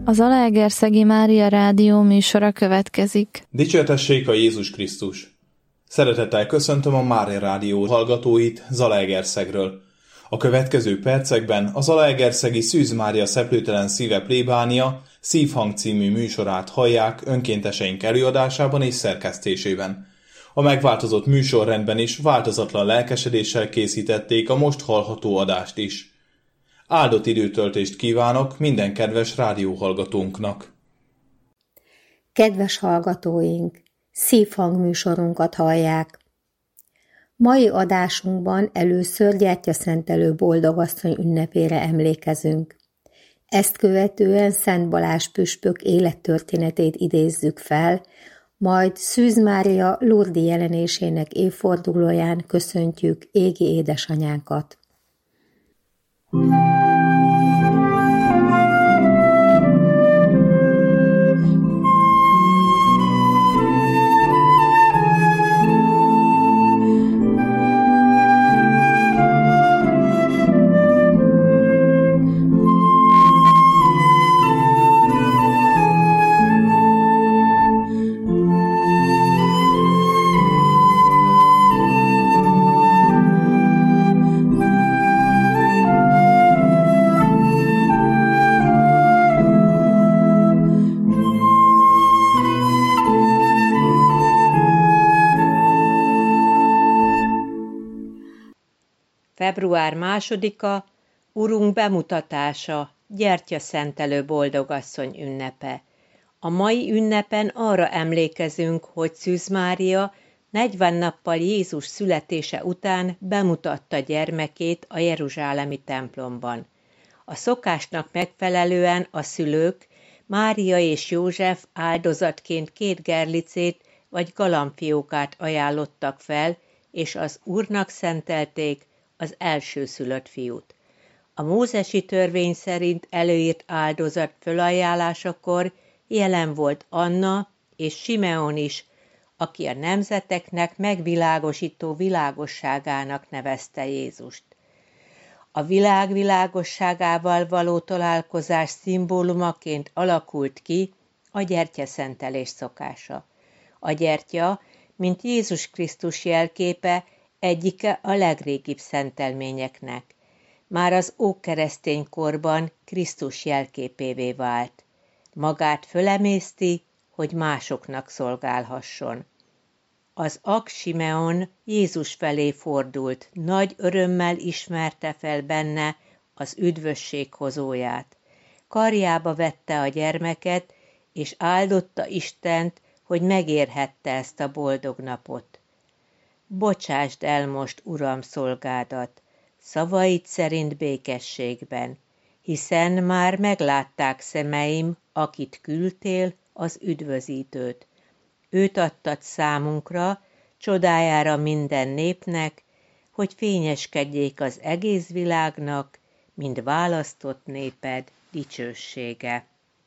A Zalaegerszegi Mária Rádió műsora következik. Dicsértessék a Jézus Krisztus! Szeretettel köszöntöm a Mária Rádió hallgatóit Zalaegerszegről. A következő percekben a Zalaegerszegi Szűz Mária Szeplőtelen Szíve plébánia Szívhang című műsorát hallják önkénteseink előadásában és szerkesztésében. A megváltozott műsorrendben is változatlan lelkesedéssel készítették a most hallható adást is. Áldott időtöltést kívánok minden kedves rádióhallgatónknak! Kedves hallgatóink, Szívhang műsorunkat hallják. Mai adásunkban először gyertyaszentelő boldogasszony ünnepére emlékezünk. Ezt követően Szent Balázs püspök élettörténetét idézzük fel, majd Szűz Mária Lurdi jelenésének évfordulóján köszöntjük égi édesanyánkat. Február 2-a, Urunk bemutatása, gyertyaszentelő boldogasszony ünnepe. A mai ünnepen arra emlékezünk, hogy Szűz Mária 40 nappal Jézus születése után bemutatta gyermekét a jeruzsálemi templomban. A szokásnak megfelelően a szülők, Mária és József áldozatként 2 gerlicét vagy galambfiókát ajánlottak fel, és az Úrnak szentelték az elsőszülött fiút. A mózesi törvény szerint előírt áldozat fölajánlásakor jelen volt Anna és Simeon is, aki a nemzeteknek megvilágosító világosságának nevezte Jézust. A világ világosságával való találkozás szimbólumaként alakult ki a gyertyaszentelés szokása. A gyertya, mint Jézus Krisztus jelképe, egyike a legrégibb szentelményeknek. Már az ókeresztény korban Krisztus jelképévé vált. Magát fölemészti, hogy másoknak szolgálhasson. Az ag Simeon Jézus felé fordult, nagy örömmel ismerte fel benne az üdvösség hozóját. Karjába vette a gyermeket, és áldotta Istent, hogy megérhette ezt a boldog napot. Bocsásd el most, Uram, szolgádat, szavaid szerint békességben, hiszen már meglátták szemeim, akit küldtél, az üdvözítőt. Őt adtad számunkra, csodájára minden népnek, hogy fényeskedjék az egész világnak, mint választott néped dicsősége.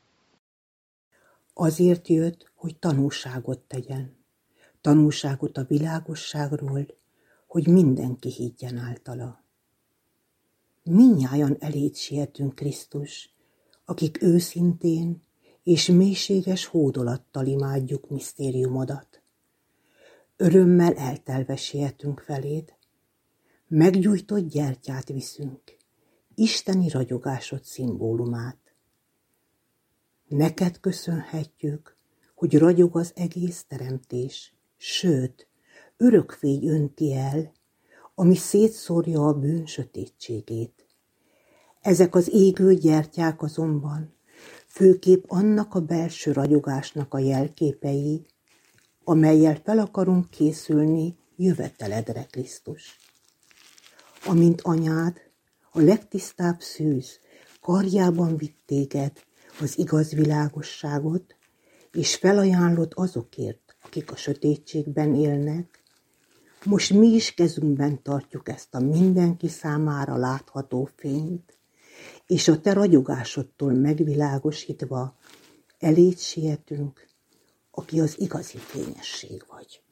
Azért jött, hogy tanúságot tegyen. Tanúságot a világosságról, hogy mindenki higgyen általa. Mindnyájan eléd sietünk, Krisztus, akik őszintén és mélységes hódolattal imádjuk misztériumodat. Örömmel eltelve sietünk feléd, meggyújtott gyertyát viszünk, isteni ragyogásod szimbólumát. Neked köszönhetjük, hogy ragyog az egész teremtés, sőt, örökfény önti el, ami szétszórja a bűn sötétségét. Ezek az égő gyertyák azonban főképp annak a belső ragyogásnak a jelképei, amellyel fel akarunk készülni jöveteledre, Krisztus. Amint anyád, a legtisztább szűz karjában vitt téged az igaz világosságot, és felajánlott azokért, akik a sötétségben élnek, most mi is kezünkben tartjuk ezt a mindenki számára látható fényt, és a te ragyogásodtól megvilágosítva eléd sietünk, aki az igazi fényesség vagy.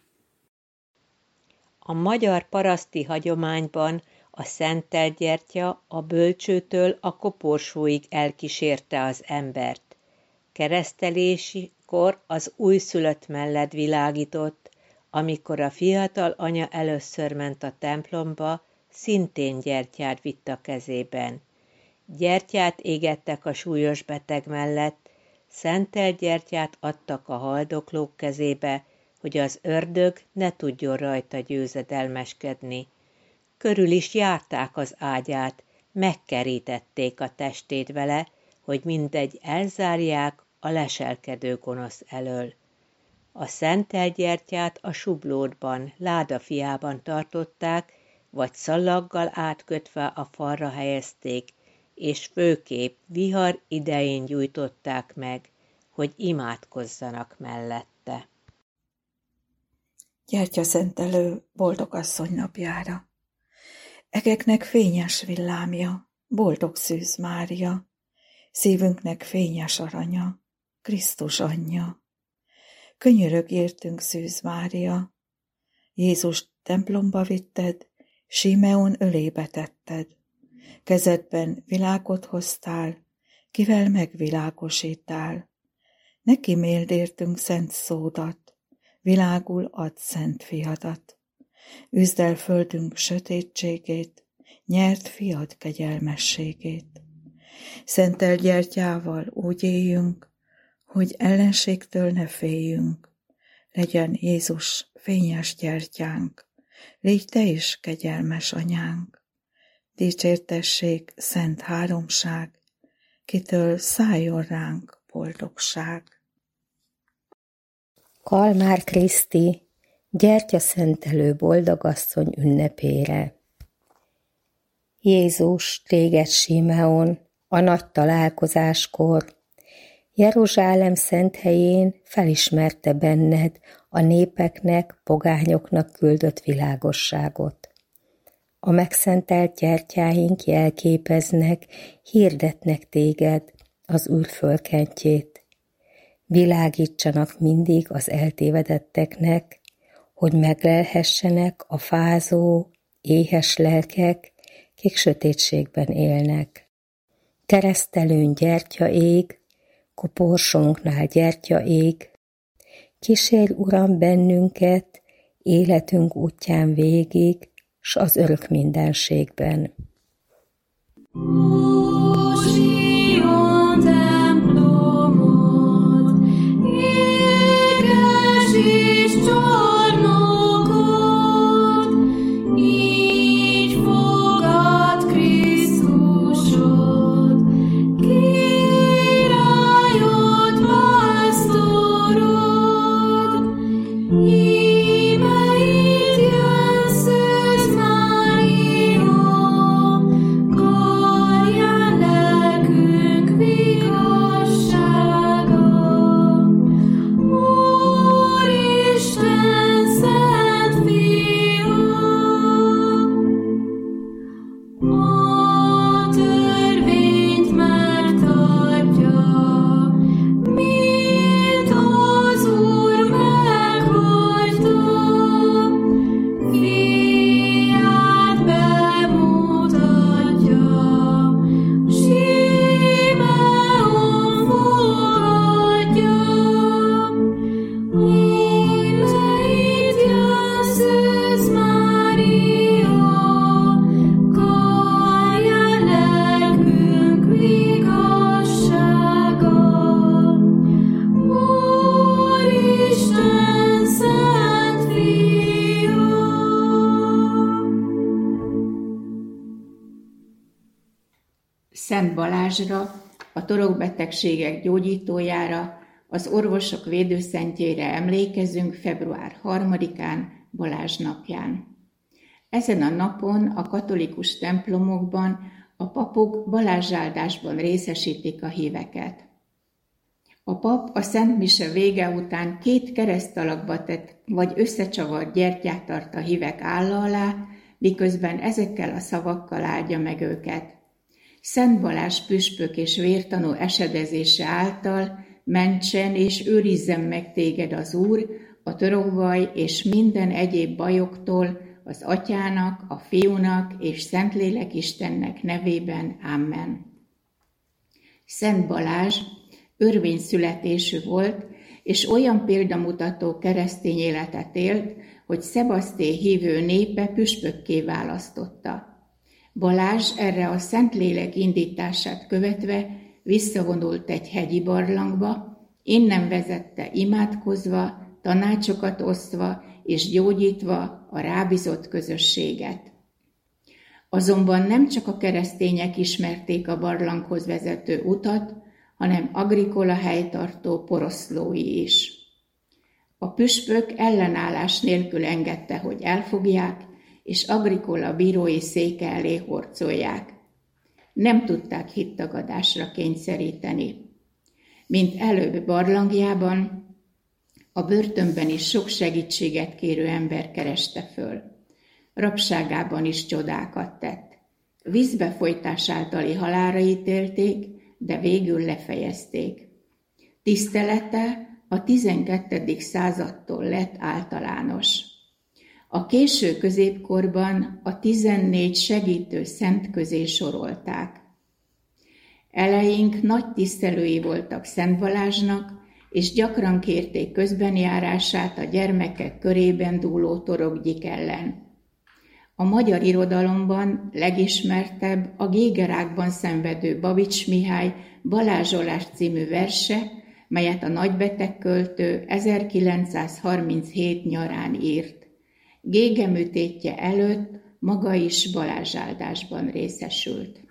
A magyar paraszti hagyományban a szentelt gyertya a bölcsőtől a koporsóig elkísérte az embert. Keresztelésikor az újszülött mellett világított, amikor a fiatal anya először ment a templomba, szintén gyertyát vitt a kezében. Gyertyát égettek a súlyos beteg mellett, szentelt gyertyát adtak a haldoklók kezébe, hogy az ördög ne tudjon rajta győzedelmeskedni. Körül is járták az ágyát, megkerítették a testét vele, hogy mindegy elzárják a leselkedő gonosz elől. A szentelt gyertyát a sublódban, ládafiában tartották, vagy szallaggal átkötve a falra helyezték, és főképp vihar idején gyújtották meg, hogy imádkozzanak mellette. Gyertyaszentelő boldogasszony napjára! Egeknek fényes villámja, boldog Szűz Mária, szívünknek fényes aranya, Krisztus anyja. Könyörög értünk, Szűz Mária, Jézus templomba vitted, Simeon ölébe tetted, kezedben világot hoztál, kivel megvilágosítál. Ne kíméld értünk szent szódat, világul ad szent fiadat. Üzd el földünk sötétségét, nyert fiad kegyelmességét. Szentelt gyertyával úgy éljünk, hogy ellenségtől ne féljünk. Legyen Jézus fényes gyertyánk, légy te is kegyelmes anyánk. Dicsértessék szent háromság, kitől szálljon ránk boldogság. Kalmár Kriszti, gyertyaszentelő boldogasszony ünnepére. Jézus, téged Simeon, a nagy találkozáskor, Jeruzsálem szent helyén felismerte benned a népeknek, pogányoknak küldött világosságot. A megszentelt gyertyáink jelképeznek, hirdetnek téged, az Úr fölkentjét. Világítsanak mindig az eltévedetteknek, hogy meglelhessenek a fázó, éhes lelkek, kik sötétségben élnek. Keresztelőn gyertya ég, koporsónknál gyertya ég, kísérj, Uram, bennünket, életünk útján végig, s az örök mindenségben. Szent Balázsra, a torokbetegségek gyógyítójára, az orvosok védőszentjére emlékezünk február 3-án, Balázs napján. Ezen a napon a katolikus templomokban a papok balázsáldásban részesítik a híveket. A pap a Szent Mise vége után 2 keresztalakba tett vagy összecsavart gyertyát tart a hívek álla alá, miközben ezekkel a szavakkal áldja meg őket. Szent Balázs püspök és vértanú esedezése által mentsen és őrizzen meg téged az Úr a törokbaj és minden egyéb bajoktól, az Atyának, a Fiúnak és Szentlélek Istennek nevében. Amen. Szent Balázs, örvényszületésű volt, és olyan példamutató keresztény életet élt, hogy Szebaszté hívő népe püspökké választotta. Balázs erre a Szentlélek indítását követve visszavonult egy hegyi barlangba, innen vezette imádkozva, tanácsokat osztva és gyógyítva a rábízott közösséget. Azonban nem csak a keresztények ismerték a barlanghoz vezető utat, hanem Agricola helytartó poroszlói is. A püspök ellenállás nélkül engedte, hogy elfogják, és Agricola bírói széke elé horcolják. Nem tudták hittagadásra kényszeríteni. Mint előbb barlangjában, a börtönben is sok segítséget kérő ember kereste föl. Rabságában is csodákat tett. Vízbefolytás általi halálra ítélték, de végül lefejezték. Tisztelete a 12. századtól lett általános. A késő középkorban a 14 segítő szent közé sorolták. Eleink nagy tisztelői voltak Szent Balázsnak, és gyakran kérték közbenjárását a gyermekek körében dúló torokgyik ellen. A magyar irodalomban legismertebb a gégerákban szenvedő Babics Mihály Balázsolás című verse, melyet a nagybeteg költő 1937 nyarán írt. Gégeműtétje előtt maga is balázsáldásban részesült.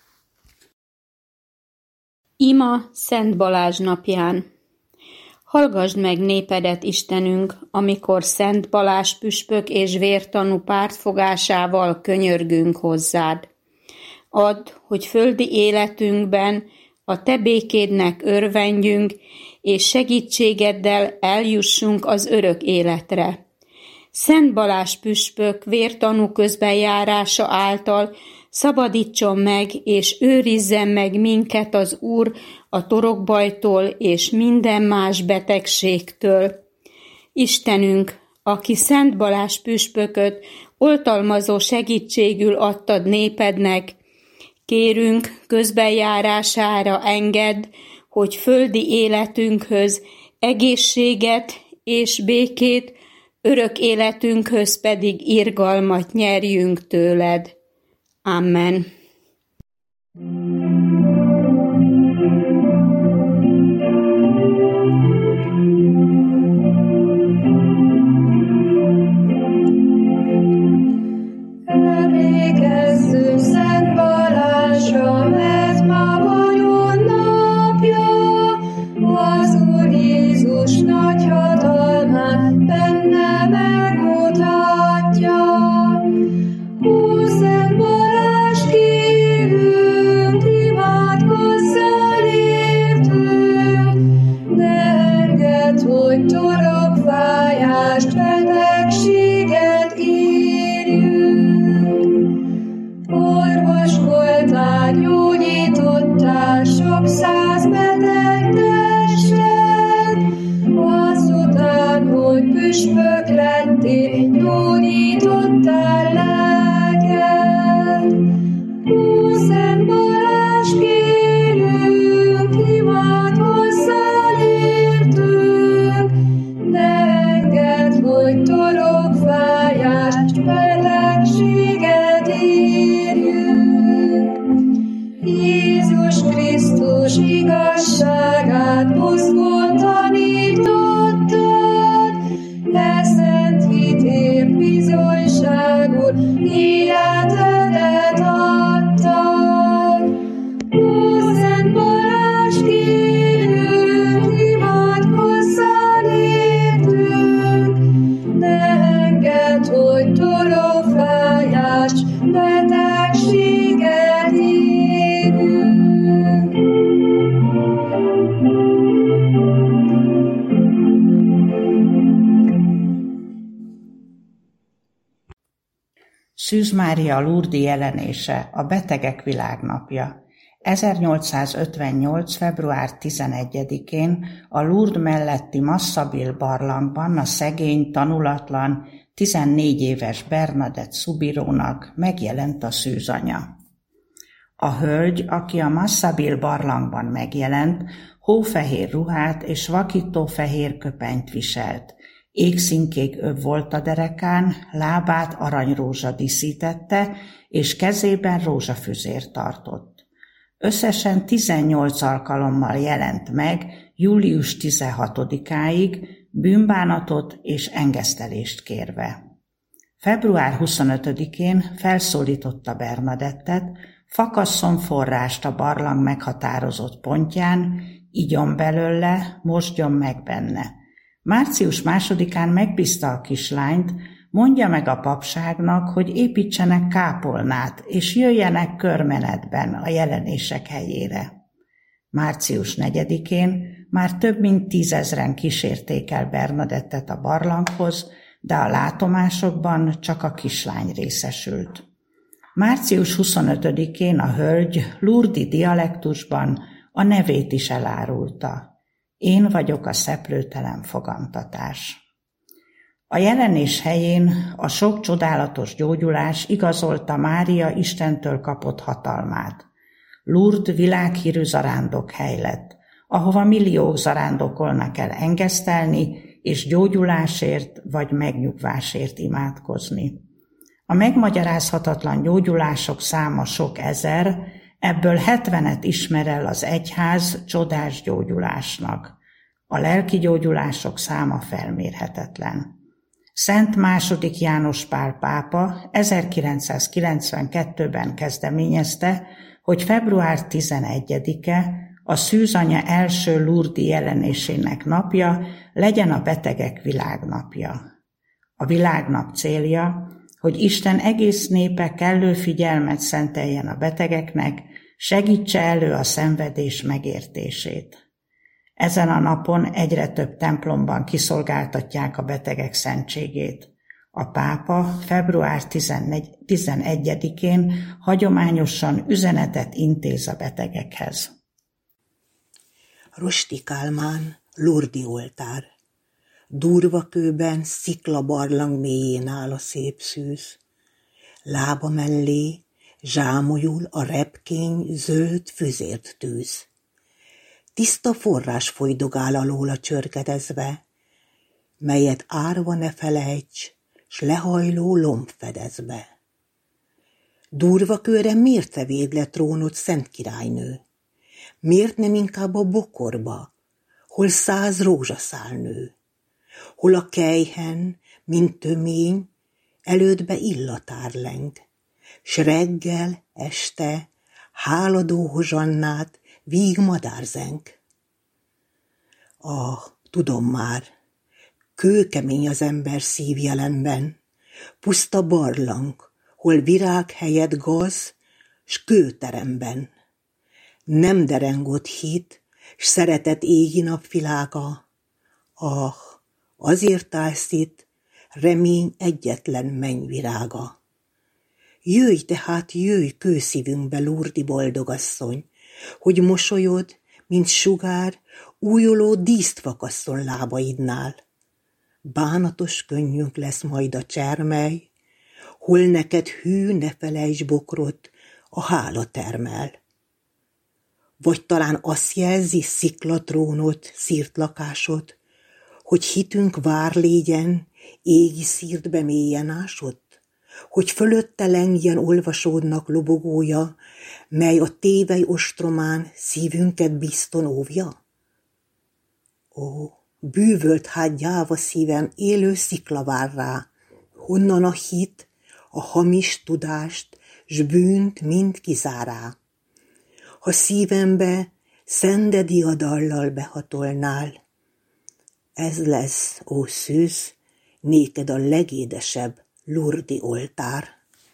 Ima Szent Balázs napján. Hallgasd meg népedet, Istenünk, amikor Szent Balázs püspök és vértanú pártfogásával könyörgünk hozzád. Add, hogy földi életünkben a te békédnek örvendjünk, és segítségeddel eljussunk az örök életre. Szent Balázs püspök vértanú közbenjárása által szabadítson meg és őrizzen meg minket az Úr a torokbajtól és minden más betegségtől. Istenünk, aki Szent Balázs püspököt oltalmazó segítségül adtad népednek, kérünk közbenjárására engedd, hogy földi életünkhöz egészséget és békét, örök életünkhöz pedig irgalmat nyerjünk tőled. Amen. Emlékezzünk Szent Balázsra, mert ma vagyon napja, az Úr Jézus nagy hatalmát benne megmutatja. Ó, Szent Balázs, kérünk, imádkozzál értünk, ne engedd, hogy torokfájást, betegséget érjünk. Orvoskoltál, gyógyítottál sok száz beteg testet, azután, hogy püspök lettél, gyógyítottál lelket. Ó, Szent Balázs, kérünk, imádkozzál értünk, ne engedd, hogy torokfájást, betegséget érjünk. Jézus Krisztus igazságát mozgón tanítottad, e szent hitért bizonyságul életedet adtad. Ó, Szent Balázs, kérünk, imádkozzál értünk, ne engedd, hogy torokfájást, betegséget érjünk. Szűz Mária Lurdi jelenése, a betegek világnapja. 1858. február 11-én a Lourdes melletti Massabill barlangban a szegény, tanulatlan, 14 éves Bernadette Subirónak megjelent a szűzanya. A hölgy, aki a Massabill barlangban megjelent, hófehér ruhát és vakító fehér köpenyt viselt. Égszínkék öv volt a derekán, lábát aranyrózsa díszítette, és kezében rózsafüzért tartott. Összesen 18 alkalommal jelent meg július 16-áig, bűnbánatot és engesztelést kérve. Február 25-én felszólította Bernadettet, fakasszon forrást a barlang meghatározott pontján, igyon belőle, mosdjon meg benne. Március 2-án megbízta a kislányt, mondja meg a papságnak, hogy építsenek kápolnát, és jöjjenek körmenetben a jelenések helyére. Március 4-én már több mint 10 000-en kísérték el Bernadettet a barlanghoz, de a látomásokban csak a kislány részesült. Március 25-én a hölgy lurdi dialektusban a nevét is elárulta. Én vagyok a szeplőtelen fogantatás. A jelenés helyén a sok csodálatos gyógyulás igazolta Mária Istentől kapott hatalmát. Lourdes világhírű zarándokhely lett, ahova milliók zarándokolnak el engesztelni és gyógyulásért vagy megnyugvásért imádkozni. A megmagyarázhatatlan gyógyulások száma sok ezer, ebből 70-et ismer el az egyház csodás gyógyulásnak. A lelki gyógyulások száma felmérhetetlen. Szent II. János Pál pápa 1992-ben kezdeményezte, hogy február 11-e a Szűzanya első lurdi jelenésének napja legyen a betegek világnapja. A világnap célja, hogy Isten egész népe kellő figyelmet szenteljen a betegeknek, segítse elő a szenvedés megértését. Ezen a napon egyre több templomban kiszolgáltatják a betegek szentségét. A pápa február 11-én hagyományosan üzenetet intéz a betegekhez. Rosti Kálmán, lurdi oltár. Durva kőben sziklabarlang mélyén áll a szép szűz. Lába mellé zsámolyul a repkény zöld füzért tűz. Tiszta forrás folydogál alóla csörgedezve, melyet árva ne felejts, s lehajló lomb fedez be. Durva kőre miért te véd le trónod, szent királynő? Miért nem inkább a bokorba, hol 100 rózsaszál nő? Hol a kelyhen, mint tömény, elődbe illatár leng, s reggel, este, háladó hozsannát, víg madárzenk. Tudom már, kőkemény az ember szív jelenben, puszta barlang, hol virág helyett gaz, s kőteremben. Nem dereng ott hit, s szeretet égi napvilága. Azért állsz itt, remény egyetlen mennyvirága. Jöjj tehát, jöjj kőszívünkbe, lurdi boldogasszony, hogy mosolyod, mint sugár, újuló díszt fakasszon lábaidnál. Bánatos könnyünk lesz majd a csermely, hol neked hű, ne felejts bokrot, a hála termel. Vagy talán azt jelzi sziklatrónot, szírt lakásod, hogy hitünk vár légyen, égi szírtbe mélyen ásott, hogy fölötte lengjen olvasódnak lobogója, mely a tévely ostromán szívünket bizton óvja? Bűvölt hát gyáva szívem, élő szikla vár rá, honnan a hit, a hamis tudást, s bűnt mind kizárá. Ha szívembe szende diadallal behatolnál, ez lesz, ó szűz, néked a legédesebb lurdi oltár.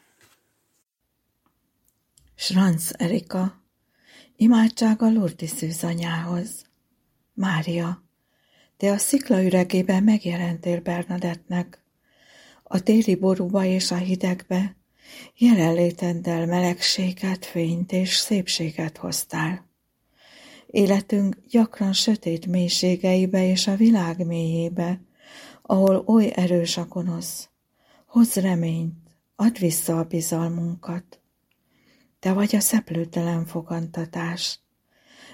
Schranz Erika, imádság a lurdi szűzanyához. Mária, te a szikla üregében megjelentél Bernadettnek. A téli borúba és a hidegbe jelenléteddel melegséget, fényt és szépséget hoztál. Életünk gyakran sötét mélységeibe és a világ mélyébe, ahol oly erős a gonosz. Hozz reményt, add vissza a bizalmunkat. Te vagy a szeplőtelen fogantatás.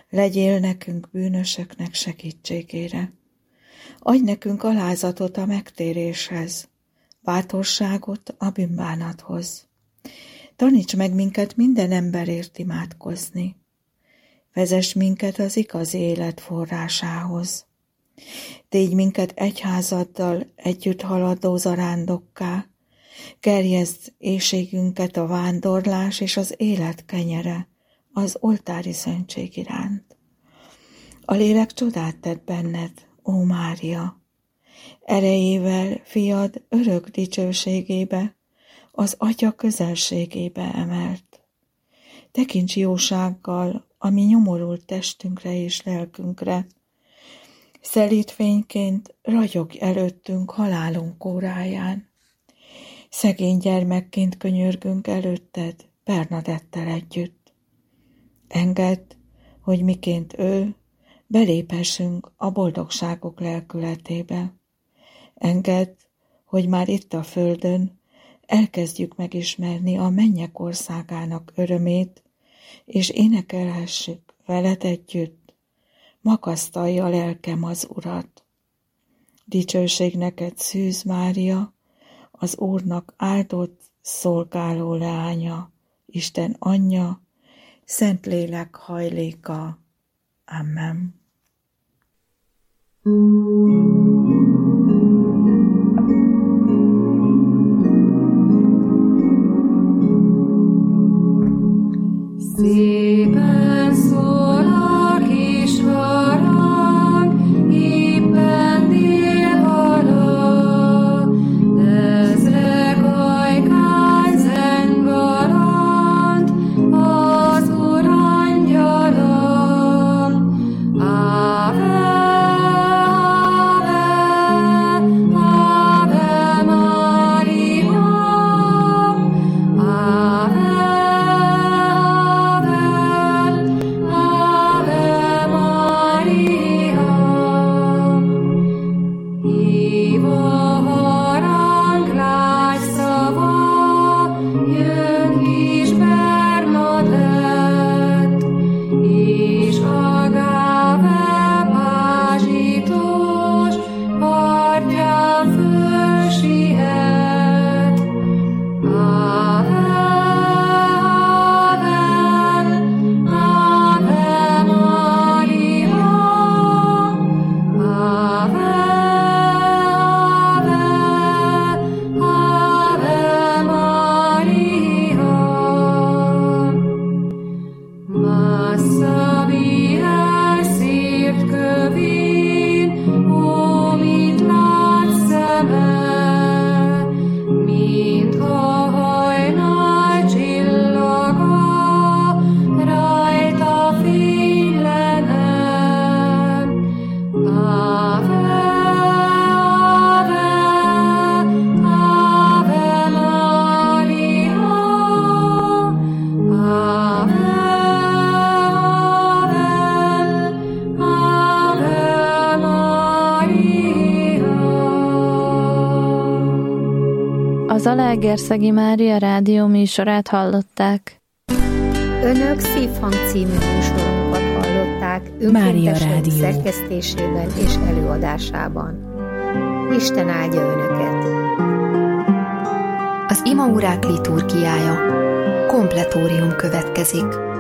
legyél nekünk bűnösöknek segítségére. Adj nekünk alázatot a megtéréshez, bátorságot a bűnbánathoz. Taníts meg minket minden emberért imádkozni. Vezess minket az igazi élet forrásához. Tégy minket egyházaddal együtt haladó zarándokká, gerjezd éhségünket a vándorlás és az élet kenyere, az oltári szentség iránt. A lélek csodát tett benned, ó Mária, erejével fiad örök dicsőségébe, az Atya közelségébe emelt. Tekints jósággal a mi nyomorult testünkre és lelkünkre, szelíd fényként ragyogj előttünk halálunk óráján. Szegény gyermekként könyörgünk előtted, Bernadettel együtt. Engedd, hogy miként ő, beléphessünk a boldogságok lelkületébe. Engedd, hogy már itt a földön elkezdjük megismerni a mennyek országának örömét, és énekelhessük veled együtt, magasztalja lelkem az Urat. Dicsőség neked, Szűz Mária, az Úrnak áldott szolgáló leánya, Isten anyja, Szentlélek hajléka. Amen. Szépen szól a kis harang, éppen délvala, ezrek ajkán zengalant, az Úr angyala. Ave, Ave, Ave Maria, Ave, A Zalaegerszegi Mária Rádió műsorát hallották. Önök Szívhang című műsorunkat hallották önkéntesek szerkesztésében és előadásában. Isten áldja Önöket! Az imaórák liturgiája, kompletórium következik.